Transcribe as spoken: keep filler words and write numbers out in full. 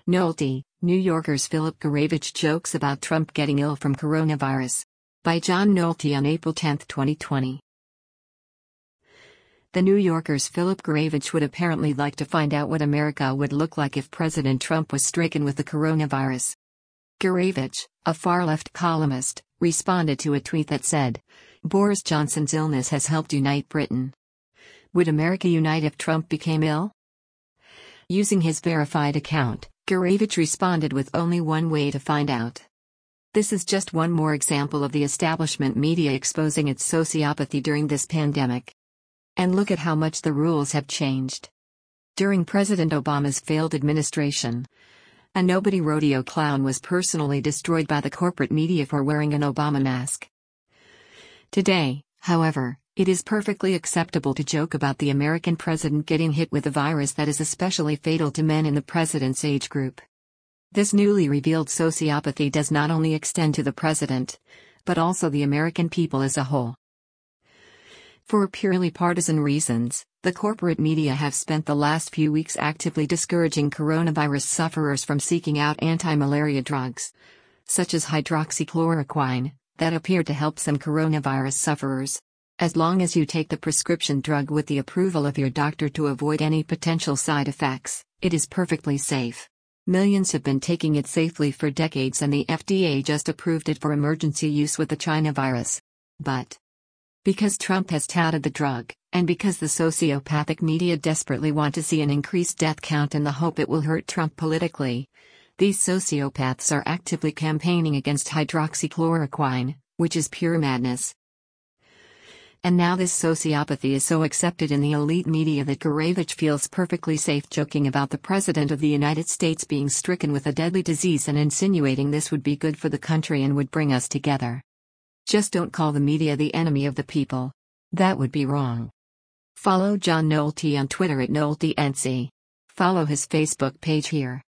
Nolte, New Yorker's Philip Gurevich jokes about Trump getting ill from coronavirus. By John Nolte on April tenth, twenty twenty. The New Yorker's Philip Gurevich would apparently like to find out what America would look like if President Trump was stricken with the coronavirus. Gurevich, a far-left columnist, responded to a tweet that said, "Boris Johnson's illness has helped unite Britain. Would America unite if Trump became ill?" Using his verified account, Gurevich responded with only one way to find out. This is just one more example of the establishment media exposing its sociopathy during this pandemic. And look at how much the rules have changed. During President Obama's failed administration, a nobody rodeo clown was personally destroyed by the corporate media for wearing an Obama mask. Today, however, it is perfectly acceptable to joke about the American president getting hit with a virus that is especially fatal to men in the president's age group. This newly revealed sociopathy does not only extend to the president, but also the American people as a whole. For purely partisan reasons, the corporate media have spent the last few weeks actively discouraging coronavirus sufferers from seeking out anti-malaria drugs, such as hydroxychloroquine, that appear to help some coronavirus sufferers. As long as you take the prescription drug with the approval of your doctor to avoid any potential side effects, it is perfectly safe. Millions have been taking it safely for decades, and the F D A just approved it for emergency use with the China virus. But because Trump has touted the drug, and because the sociopathic media desperately want to see an increased death count in the hope it will hurt Trump politically, these sociopaths are actively campaigning against hydroxychloroquine, which is pure madness. And now this sociopathy is so accepted in the elite media that Gurevich feels perfectly safe joking about the President of the United States being stricken with a deadly disease and insinuating this would be good for the country and would bring us together. Just don't call the media the enemy of the people. That would be wrong. Follow John Nolte on Twitter at NolteNC. Follow his Facebook page here.